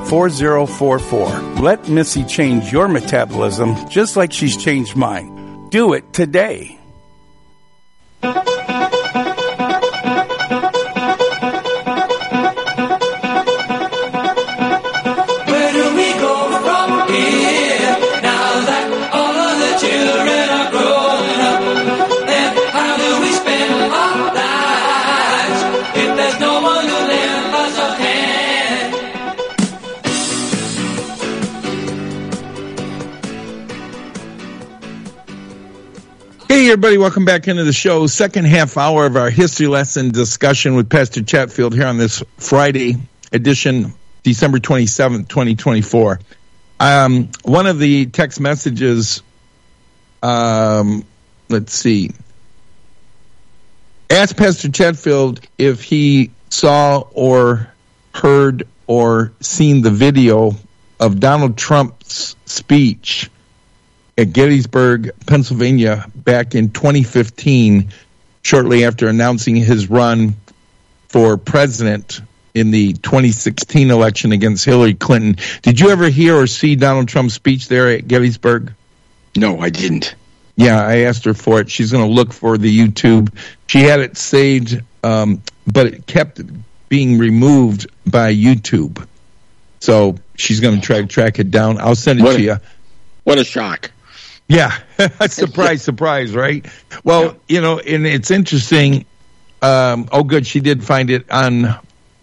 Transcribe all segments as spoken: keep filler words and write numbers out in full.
four zero four four. Let Missy change your metabolism just like she's changed mine. Do it today. Hey, everybody, welcome back into the show. Second half hour of our history lesson discussion with Pastor Chatfield here on this Friday edition, December twenty-seventh, twenty twenty-four. Um, one of the text messages, um, let's see, asked Pastor Chatfield if he saw or heard or seen the video of Donald Trump's speech at Gettysburg, Pennsylvania, back in twenty fifteen, shortly after announcing his run for president in the twenty sixteen election against Hillary Clinton. Did you ever hear or see Donald Trump's speech there at Gettysburg? No, I didn't. Yeah, I asked her for it. She's going to look for the YouTube. She had it saved, um, but it kept being removed by YouTube. So she's going to try to track it down. I'll send it what to a, you. What a shock. Yeah, surprise, surprise, right? Well, yeah. you know, and it's interesting. Um, oh, good, she did find it on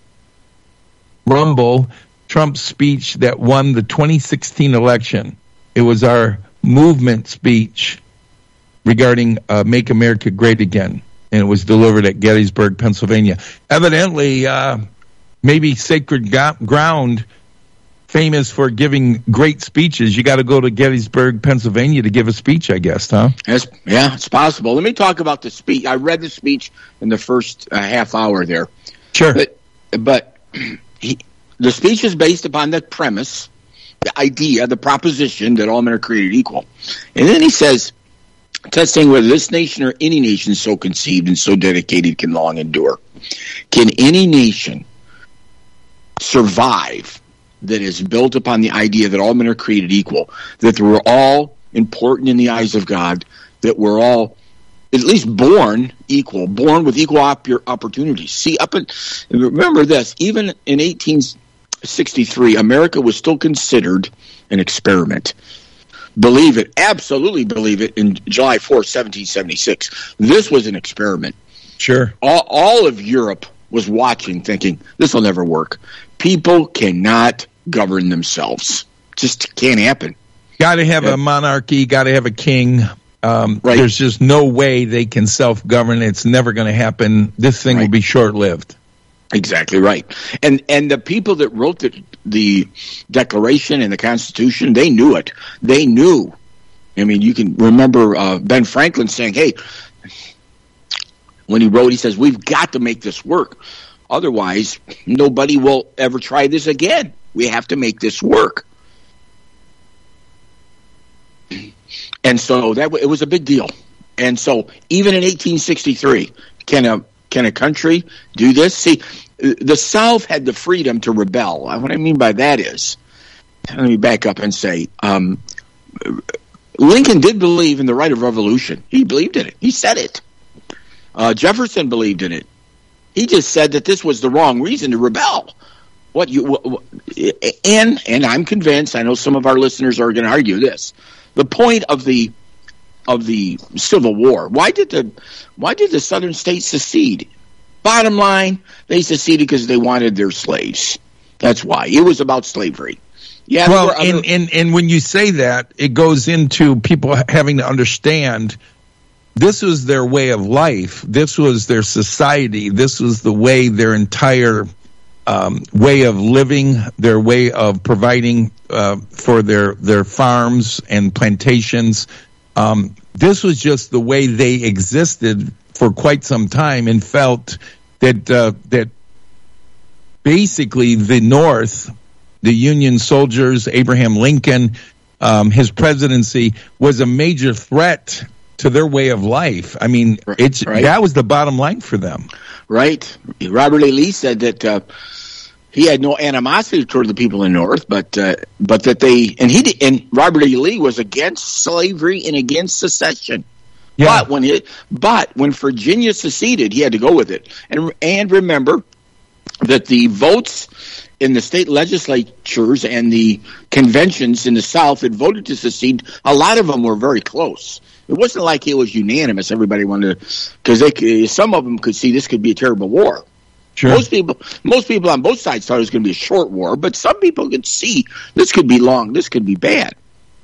Rumble, Trump's speech that won the twenty sixteen election. It was our movement speech regarding uh, Make America Great Again, and it was delivered at Gettysburg, Pennsylvania. Evidently, uh, maybe sacred go- ground, famous for giving great speeches. You got to go to Gettysburg, Pennsylvania to give a speech, I guess, huh? It's, yeah, it's possible. Let me talk about the speech. I read the speech in the first uh, half hour there. Sure. But, but he, the speech is based upon the premise, the idea, the proposition that all men are created equal. And then he says, testing whether this nation or any nation so conceived and so dedicated can long endure. Can any nation survive that is built upon the idea that all men are created equal, that we're all important in the eyes of God, that we're all at least born equal, born with equal op- opportunities. See, up in, remember this, even in eighteen sixty-three, America was still considered an experiment. Believe it, absolutely believe it, in July fourth, seventeen seventy-six. This was an experiment. Sure. All, all of Europe was watching, thinking, this will never work. People cannot govern themselves. Just can't happen. Got to have yeah. a monarchy, got to have a king. Um, right. There's just no way they can self-govern. It's never going to happen. This thing right. will be short-lived. Exactly right. And and the people that wrote the, the Declaration and the Constitution, they knew it. They knew. I mean, you can remember uh, Ben Franklin saying, hey, when he wrote, he says, we've got to make this work. Otherwise, nobody will ever try this again. We have to make this work. And so that it was a big deal. And so even in eighteen sixty-three, can a can a country do this? See, the South had the freedom to rebel. What I mean by that is, let me back up and say, um, Lincoln did believe in the right of revolution. He believed in it. He said it. Uh, Jefferson believed in it. He just said that this was the wrong reason to rebel. What you what, and and I'm convinced. I know some of our listeners are going to argue this. The point of the of the Civil War. Why did the why did the Southern states secede? Bottom line, they seceded because they wanted their slaves. That's why. It was about slavery. Yeah. Well, other- and, and and when you say that, it goes into people having to understand. This was their way of life. This was their society. This was the way their entire um, way of living, their way of providing uh, for their, their farms and plantations. Um, this was just the way they existed for quite some time, and felt that uh, that basically the North, the Union soldiers, Abraham Lincoln, um, his presidency was a major threat to their way of life. I mean, it's right. that was the bottom line for them. Right. Robert A. Lee said that uh, he had no animosity toward the people in the North, but uh, but that they and he did, and Robert E. Lee was against slavery and against secession. Yeah. But when it, but when Virginia seceded, he had to go with it. And and remember that the votes in the state legislatures and the conventions in the South that voted to secede, a lot of them were very close. It wasn't like it was unanimous. Everybody wanted to, because they some of them could see this could be a terrible war. Sure. Most people, most people on both sides thought it was going to be a short war, but some people could see this could be long, this could be bad.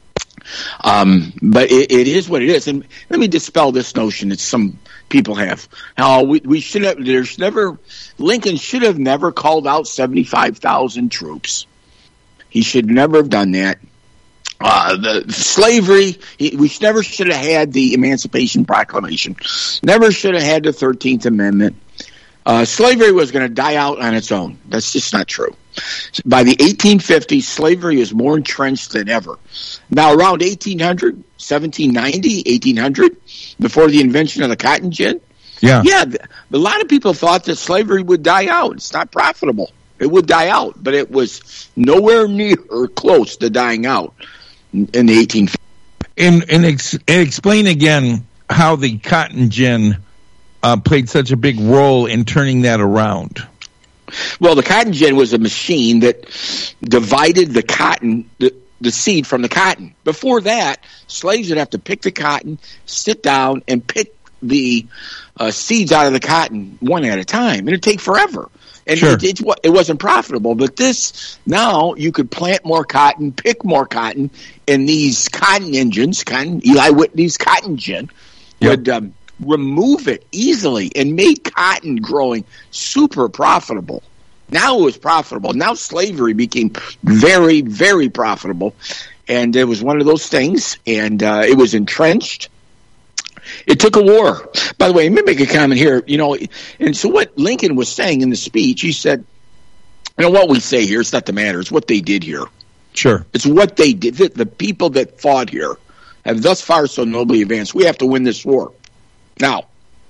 Um, but it, it is what it is. And let me dispel this notion that some people have. How we, we should have, there's never, Lincoln should have never called out seventy-five thousand troops. He should never have done that. Uh, the slavery, he, we should never should have had the Emancipation Proclamation. Never should have had the thirteenth Amendment. Uh, slavery was going to die out on its own. That's just not true. By the eighteen fifties, slavery is more entrenched than ever. Now, around eighteen hundred, seventeen ninety, eighteen hundred, before the invention of the cotton gin, yeah, yeah, a lot of people thought that slavery would die out. It's not profitable. It would die out, but it was nowhere near or close to dying out in the eighteen fifties. And, and, ex- and explain again how the cotton gin uh, played such a big role in turning that around. Well, the cotton gin was a machine that divided the cotton, the, the seed from the cotton. Before that, slaves would have to pick the cotton, sit down, and pick the uh, seeds out of the cotton one at a time. And it'd take forever. And sure. it, it, it wasn't profitable. But this, now you could plant more cotton, pick more cotton, and these cotton engines, cotton, Eli Whitney's cotton gin, yep. would um, remove it easily and make cotton growing super profitable. Now it was profitable. Now slavery became very, very profitable. And it was one of those things, and uh, it was entrenched. It took a war. By the way, let me make a comment here. You know, and so what Lincoln was saying in the speech, he said, you know, what we say here, it's not the matter. It's what they did here. Sure. It's what they did. The, the people that fought here have thus far so nobly advanced. We have to win this war. Now,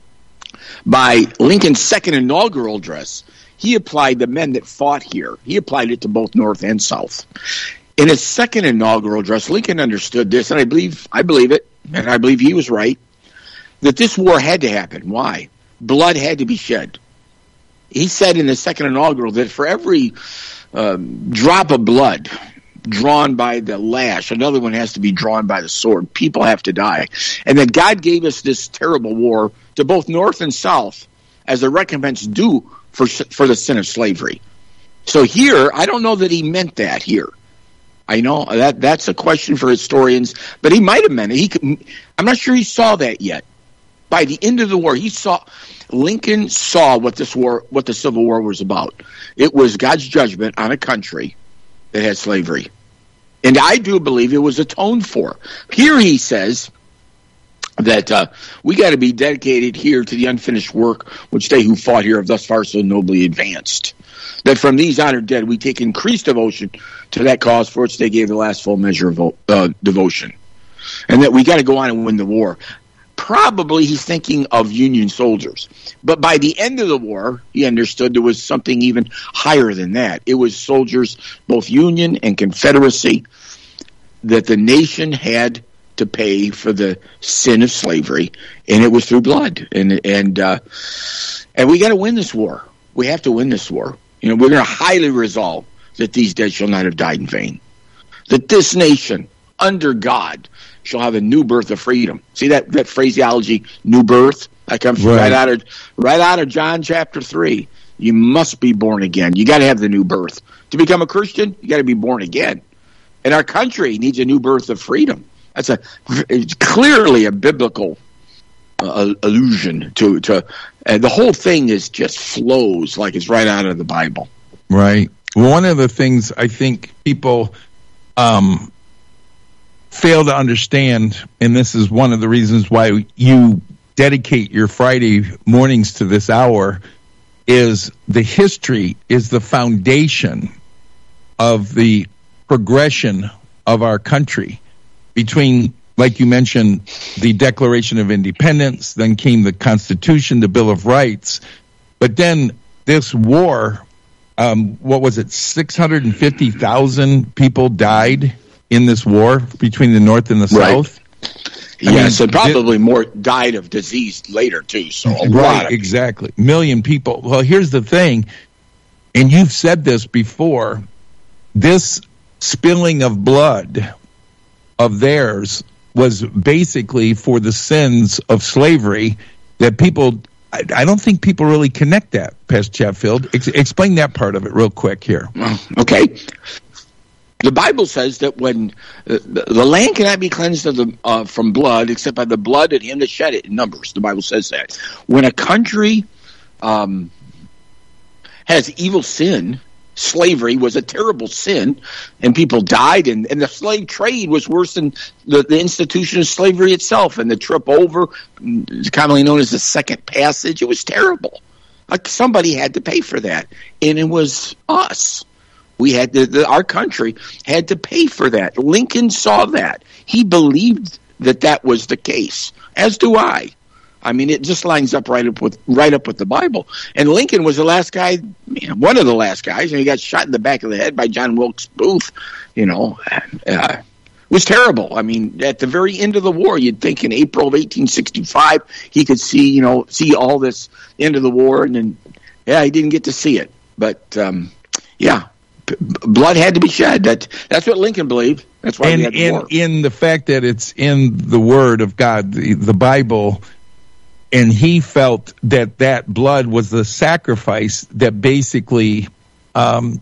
by Lincoln's second inaugural address, he applied the men that fought here. He applied it to both North and South. In his second inaugural address, Lincoln understood this, and I believe I believe it, and I believe he was right, that this war had to happen. Why? Blood had to be shed. He said in the second inaugural that for every um, drop of blood drawn by the lash, another one has to be drawn by the sword. People have to die. And that God gave us this terrible war to both North and South as a recompense due for for the sin of slavery. So here, I don't know that he meant that here. I know that that's a question for historians, but he might have meant it. He could, I'm not sure he saw that yet. By the end of the war, he saw Lincoln saw what this war, what the Civil War was about. It was God's judgment on a country that had slavery, and I do believe it was atoned for. Here he says that uh, we got to be dedicated here to the unfinished work which they who fought here have thus far so nobly advanced. That from these honored dead we take increased devotion to that cause for which they gave the last full measure of uh, devotion, and that we got to go on and win the war. Probably he's thinking of Union soldiers. But by the end of the war, he understood there was something even higher than that. It was soldiers, both Union and Confederacy, that the nation had to pay for the sin of slavery, and it was through blood. And and uh, and we got to win this war. We have to win this war. You know, we're going to highly resolve that these dead shall not have died in vain. That this nation, under God, shall have a new birth of freedom. See that, that phraseology, new birth? That comes right. right out of right out of John chapter three. You must be born again. You got to have the new birth. To become a Christian, you got to be born again. And our country needs a new birth of freedom. That's a it's clearly a biblical uh, allusion to to uh, the whole thing is just flows like it's right out of the Bible. Right. One of the things I think people um, fail to understand, and this is one of the reasons why you dedicate your Friday mornings to this hour, is the history is the foundation of the progression of our country. Between, like you mentioned, the Declaration of Independence, then came the Constitution, the Bill of Rights, but then this war um, what was it, six hundred fifty thousand people died in this war between the North and the Right. South. I Yes, mean, and probably more died of disease later, too. So a lot Right, of exactly. Million people. Well, here's the thing, and you've said this before, this spilling of blood of theirs was basically for the sins of slavery that people, I, I don't think people really connect that, Pastor Chatfield. Ex- explain that part of it real quick here. Okay. The Bible says that when uh, the, the land cannot be cleansed of the, uh, from blood except by the blood of him that shed it, in Numbers. The Bible says that. When a country um, has evil sin, slavery was a terrible sin, and people died, and, and the slave trade was worse than the, the institution of slavery itself, and the trip over, commonly known as the Second Passage, it was terrible. Like somebody had to pay for that, and it was us. We had to, the, our country had to pay for that. Lincoln saw that. He believed that that was the case, as do I. I mean, it just lines up right up with right up with the Bible. And Lincoln was the last guy, man, one of the last guys, and he got shot in the back of the head by John Wilkes Booth. You know, uh, it was terrible. I mean, at the very end of the war, you'd think in April of eighteen sixty-five he could see, you know, see all this end of the war, and then, yeah, he didn't get to see it. But um, yeah. Blood had to be shed. That, that's what Lincoln believed. That's why and we had the in, war. in the fact that it's in the Word of God, the, the Bible, and he felt that that blood was the sacrifice that basically, um,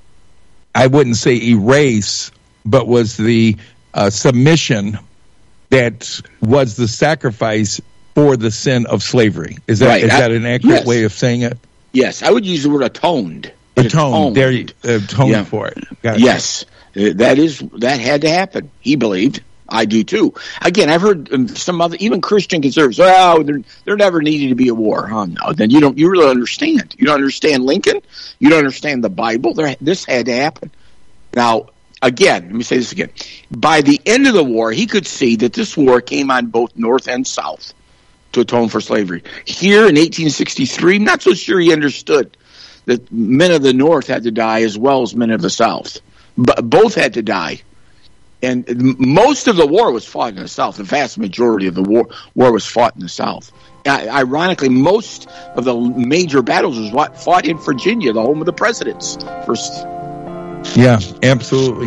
I wouldn't say erase, but was the uh, submission that was the sacrifice for the sin of slavery. Is that Right. is I- that an accurate yes. way of saying it? Yes, I would use the word atoned. It Atoned. There you atoned Yeah. for it. Got it. Yes, uh, that is that had to happen. He believed. I do too. Again, I've heard um, some other, even Christian conservatives. Oh, there, there never needed to be a war. Oh no, then you don't. You really understand. You don't understand Lincoln. You don't understand the Bible. There, this had to happen. Now, again, let me say this again. By the end of the war, he could see that this war came on both North and South to atone for slavery. Here in eighteen sixty-three, I'm not so sure he understood that men of the North had to die as well as men of the South. But both had to die. And most of the war was fought in the South. The vast majority of the war, war was fought in the South. Uh, ironically, most of the major battles was fought in Virginia, the home of the presidents. First. Yeah, absolutely.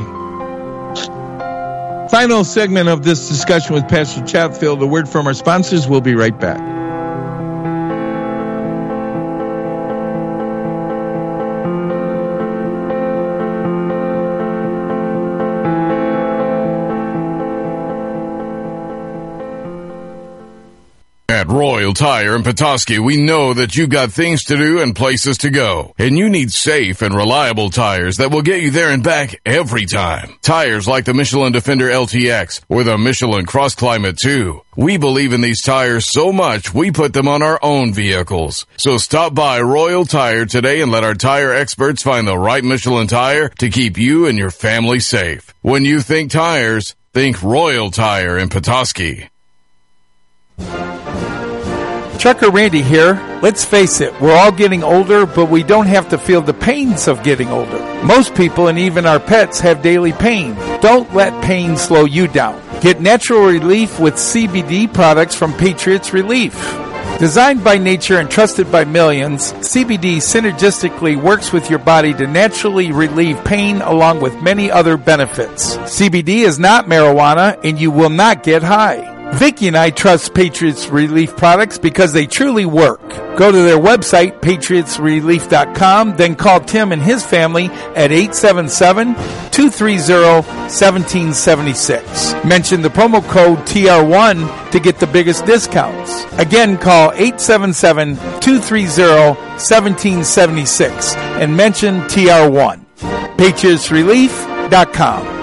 Final segment of this discussion with Pastor Chatfield. A word from our sponsors. We'll be right back. At Royal Tire in Petoskey, we know that you got things to do and places to go. And you need safe and reliable tires that will get you there and back every time. Tires like the Michelin Defender L T X or the Michelin Cross Climate two. We believe in these tires so much, we put them on our own vehicles. So stop by Royal Tire today and let our tire experts find the right Michelin tire to keep you and your family safe. When you think tires, think Royal Tire in Petoskey. Trucker Randy here. Let's face it, we're all getting older, but we don't have to feel the pains of getting older. Most people and even our pets have daily pain. Don't let pain slow you down. Get natural relief with C B D products from Patriots Relief. Designed by nature and trusted by millions, C B D synergistically works with your body to naturally relieve pain along with many other benefits. C B D is not marijuana and you will not get high. Vicki and I trust Patriots Relief products because they truly work. Go to their website, patriots relief dot com, then call Tim and his family at eight seven seven, two three zero, one seven seven six. Mention the promo code T R one to get the biggest discounts. Again, call eight seven seven, two three zero, one seven seven six and mention T R one. patriots relief dot com.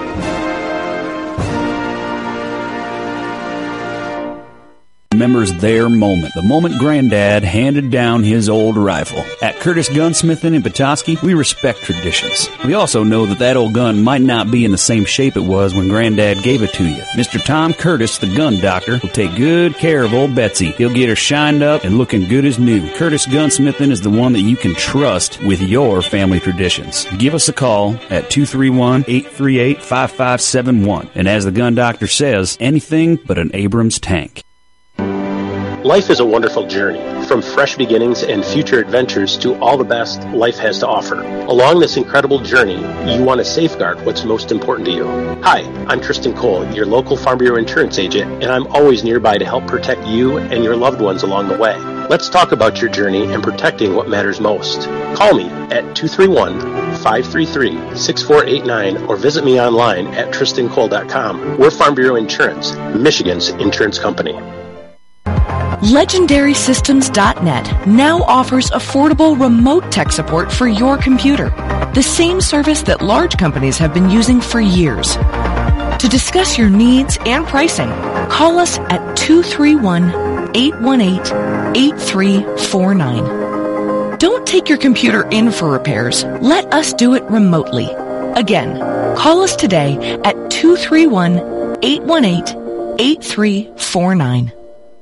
remembers their moment, the moment Granddad handed down his old rifle. At Curtis Gunsmithing in Petoskey, we respect traditions. We also know that that old gun might not be in the same shape it was when Granddad gave it to you. Mister Tom Curtis, the gun doctor, will take good care of old Betsy. He'll get her shined up and looking good as new. Curtis Gunsmithing is the one that you can trust with your family traditions. Give us a call at two three one, eight three eight, five five seven one. And as the gun doctor says, anything but an Abrams tank. Life is a wonderful journey, from fresh beginnings and future adventures to all the best life has to offer. Along this incredible journey, you want to safeguard what's most important to you. Hi, I'm Tristan Cole, your local Farm Bureau insurance agent, and I'm always nearby to help protect you and your loved ones along the way. Let's talk about your journey and protecting what matters most. Call me at two three one, five three three, six four eight nine or visit me online at tristan cole dot com. We're Farm Bureau Insurance, Michigan's insurance company. Legendary Systems dot net now offers affordable remote tech support for your computer, the same service that large companies have been using for years. To discuss your needs and pricing, call us at two three one, eight one eight, eight three four nine. Don't take your computer in for repairs. Let us do it remotely. Again, call us today at two three one, eight one eight, eight three four nine.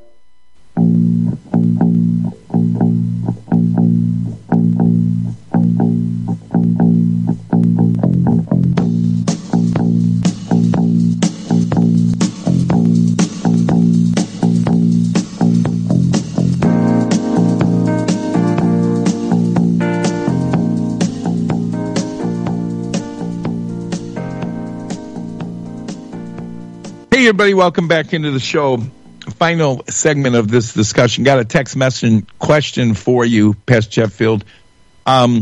Hey, everybody, welcome back into the show. Final segment of this discussion. Got a text message question for you, Pastor Sheffield. Um,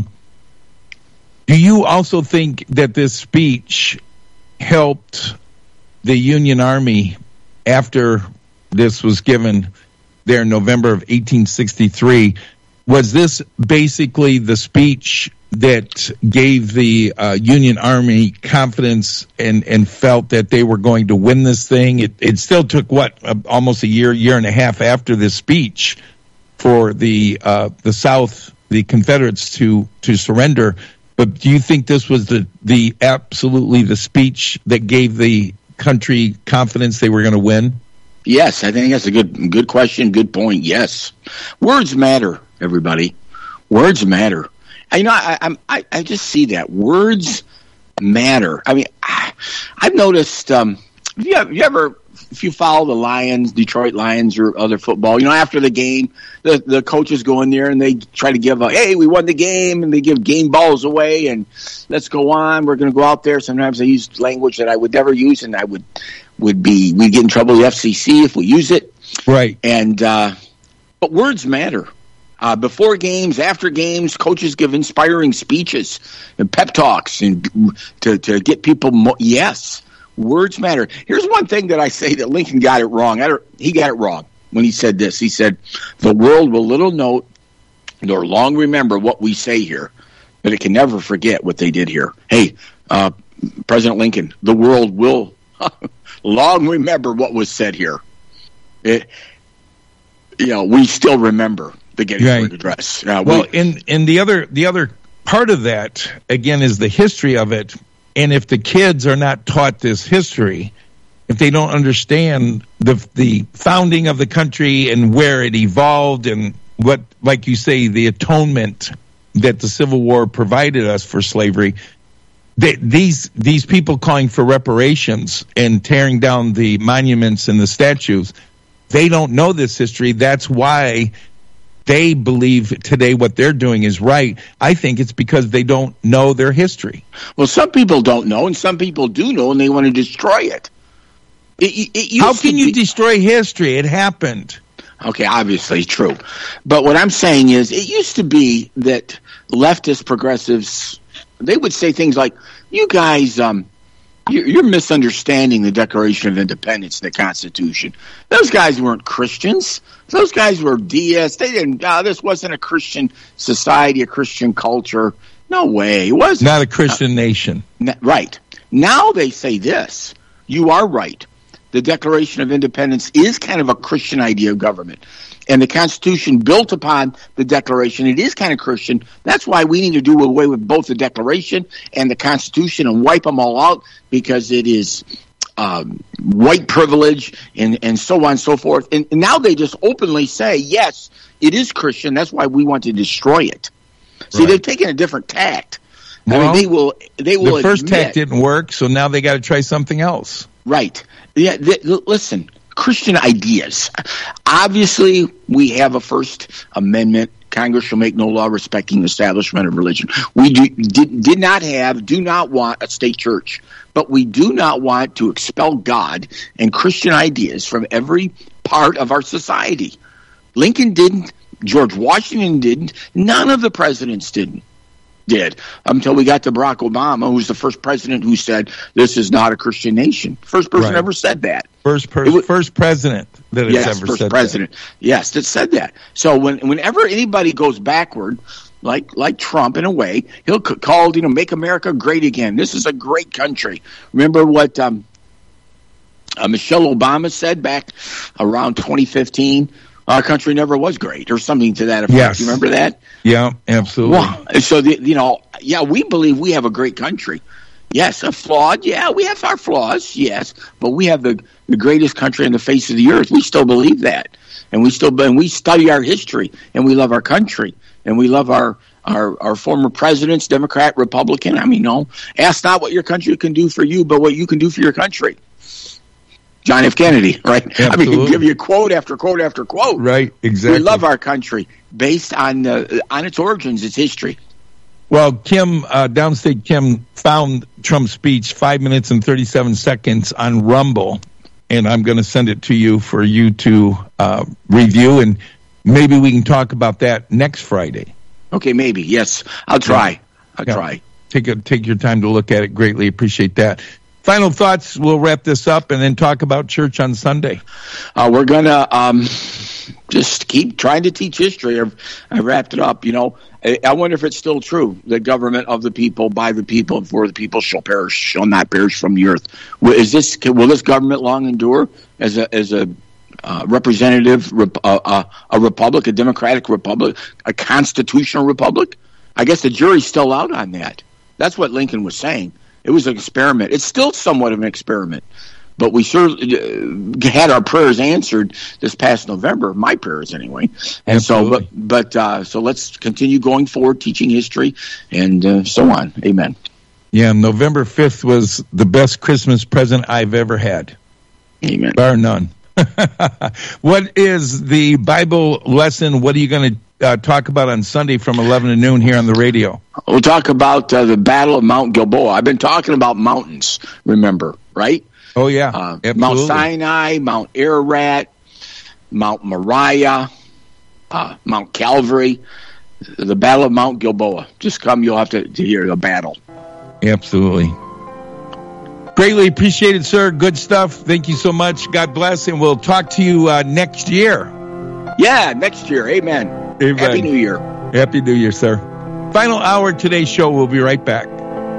do you also think that this speech helped the Union Army after this was given there in November of eighteen sixty-three? Was this basically the speech that gave the uh, Union Army confidence and, and felt that they were going to win this thing? It, it still took, what, uh, almost a year, year and a half after this speech for the uh, the South, the Confederates, to, to surrender. But do you think this was the, the absolutely the speech that gave the country confidence they were going to win? Yes, I think that's a good good question, good point. Yes. Words matter, everybody. Words matter. You know, I, I'm, I I just see that words matter. I mean, I, I've noticed. Um, have you, have you ever, if you follow the Lions, Detroit Lions, or other football, you know, after the game, the the coaches go in there and they try to give a, hey, we won the game, and they give game balls away, and let's go on. We're going to go out there. Sometimes they use language that I would never use, and I would would be we'd get in trouble with the F C C if we use it. Right. And uh, but words matter. Uh, before games, after games, coaches give inspiring speeches and pep talks and to, to get people mo- yes, words matter. Here's one thing that I say that Lincoln got it wrong. I don't, he got it wrong when he said this. He said, the world will little note nor long remember what we say here, but it can never forget what they did here. Hey, uh, President Lincoln, the world will long remember what was said here. It, you know, we still remember the Gettysburg right. Address. Uh, well, we, and and the other the other part of that again is the history of it. And if the kids are not taught this history, if they don't understand the the founding of the country and where it evolved and what, like you say, the atonement that the Civil War provided us for slavery, they, these these people calling for reparations and tearing down the monuments and the statues, they don't know this history. That's why they believe today what they're doing is right. I think it's because they don't know their history. Well, some people don't know, and some people do know, and they want to destroy it. it, it How can you be- destroy history? It happened. Okay, obviously true. But what I'm saying is it used to be that leftist progressives, they would say things like, you guys, um, you're misunderstanding the Declaration of Independence and the Constitution. Those guys weren't Christians. Those guys were deists. They didn't. Uh, this wasn't a Christian society, a Christian culture. No way. It wasn't. Not a Christian uh, nation. N- right. Now they say this. You are right. the Declaration of Independence is kind of a Christian idea of government. And the Constitution built upon the Declaration, it is kind of Christian. That's why we need to do away with both the Declaration and the Constitution and wipe them all out, because it is um, white privilege and, and so on and so forth. And, and now they just openly say, yes, it is Christian. That's why we want to destroy it. See, right. They've taken a different tact. Well, I mean, they will. They will. The first admit, tact didn't work, so now they got to try something else. Right. Yeah. They, listen, Christian ideas. Obviously, we have a First Amendment. Congress shall make no law respecting the establishment of religion. We do, did, did not have, do not want a state church, but we do not want to expel God and Christian ideas from every part of our society. Lincoln didn't. George Washington didn't. None of the presidents didn't. Did until we got to Barack Obama, who's the first president who said this is not a Christian nation. First person right. ever said that. First person, was, first president that has yes, ever first said president. that. Yes, that said that. So when, whenever anybody goes backward, like like Trump in a way, he'll call, you know, make America great again. This is a great country. Remember what um, uh, Michelle Obama said back around twenty fifteen? Our country never was great, or something to that effect. Yes. You remember that? Yeah, absolutely. Well, so, the, you know, yeah, we believe we have a great country. Yes, a flawed, yeah, we have our flaws, yes, but we have the, the greatest country on the face of the earth. We still believe that. And we still and we study our history, and we love our country, and we love our, our, our former presidents, Democrat, Republican. I mean, no, ask not what your country can do for you, but what you can do for your country. John F. Kennedy, right? Absolutely. I mean, give you quote after quote after quote. Right, exactly. We love our country based on uh, on its origins, its history. Well, Kim, uh, Downstate Kim found Trump's speech five minutes and thirty-seven seconds on Rumble, and I'm going to send it to you for you to uh, review, and maybe we can talk about that next Friday. Okay, maybe. Yes, I'll try. Yeah. I'll yeah. try. Take a, take your time to look at it. Greatly appreciate that. Final thoughts, we'll wrap this up and then talk about church on Sunday. Uh, we're going to um, just keep trying to teach history. I've, I wrapped it up. You know, I, I wonder if it's still true. The government of the people, by the people, and for the people shall perish, shall not perish from the earth. Is this, will this government long endure as a, as a uh, representative, uh, uh, a republic, a democratic republic, a constitutional republic? I guess the jury's still out on that. That's what Lincoln was saying. It was an experiment. It's still somewhat of an experiment, but we sure had our prayers answered this past November. My prayers, anyway. And Absolutely. so, but but uh, so let's continue going forward, teaching history, and uh, so on. Amen. Yeah, November fifth was the best Christmas present I've ever had. Amen. Bar none. What is the Bible lesson? What are you going to Uh, talk about on Sunday from eleven to noon here on the radio? We'll talk about uh, the Battle of Mount Gilboa. I've been talking about mountains, remember, right? Oh, yeah. Uh, Mount Sinai, Mount Ararat, Mount Moriah, uh, Mount Calvary, the Battle of Mount Gilboa. Just come, you'll have to, to hear the battle. Absolutely. Greatly appreciated, sir. Good stuff. Thank you so much. God bless, and we'll talk to you uh, next year. Yeah, next year. Amen. Amen. Happy New Year. Happy New Year, sir. Final hour of today's show. We'll be right back.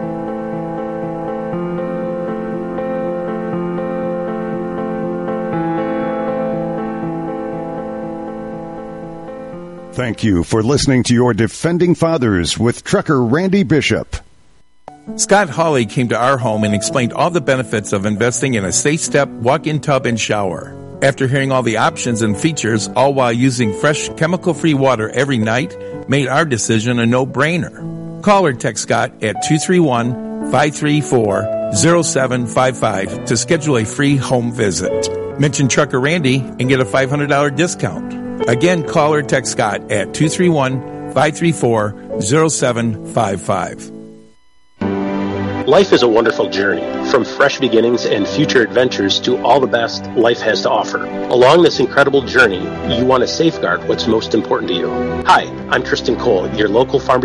Thank you for listening to your Defending Fathers with Trucker Randy Bishop. Scott Hawley came to our home and explained all the benefits of investing in a safe step, walk-in tub, and shower. After hearing all the options and features, all while using fresh, chemical-free water every night, made our decision a no-brainer. Call or text Scott at two three one, five three four, zero seven five five to schedule a free home visit. Mention Trucker Randy and get a five hundred dollars discount. Again, call or text Scott at two three one, five three four, zero seven five five. Life is a wonderful journey, from fresh beginnings and future adventures to all the best life has to offer. Along this incredible journey, you want to safeguard what's most important to you. Hi, I'm Tristan Cole, your local farm